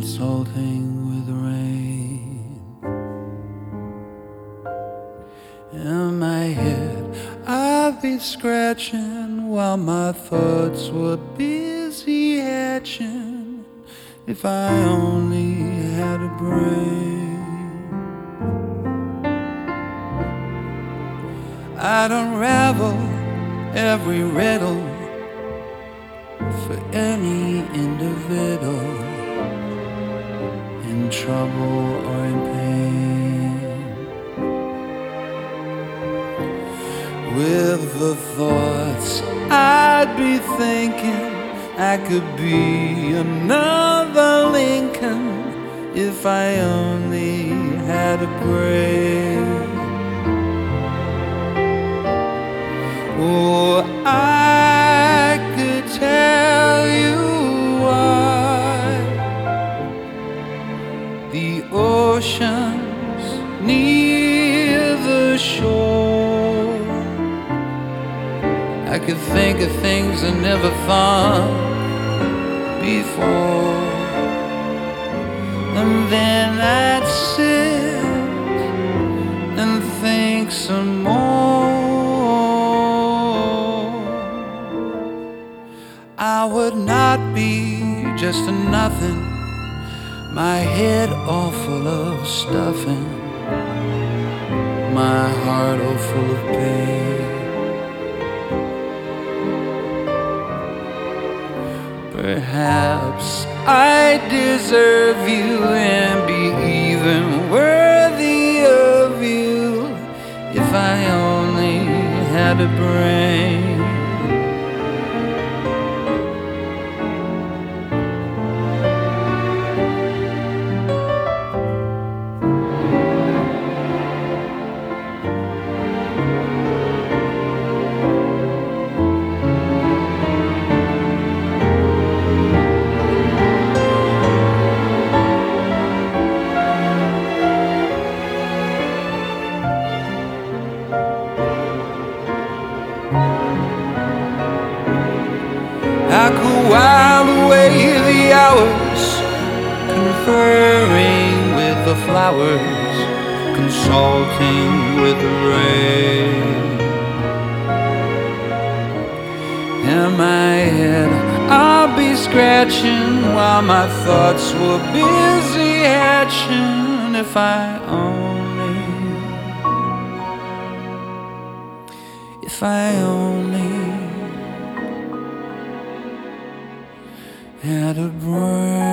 consulting with rain. In my head I'd be scratching while my thoughts were busy hatching. If I only had a brain, I'd unravel every riddle for any individual in trouble or in pain. With the thoughts I'd be thinking, I could be another Lincoln if I only had a brain. Oh, I could tell you why the oceans near the shore. I could think of things I never thought before, and then I'd sit and think some more. I would not be just a nothing, my head all full of stuffing, my heart all full of pain. Perhaps I deserve you and be even worthy of you if I only had a brain. I could while away the hours, conferring with the flowers, consulting with the rain. In my head I'll be scratching while my thoughts were busy hatching. If I only had a brain.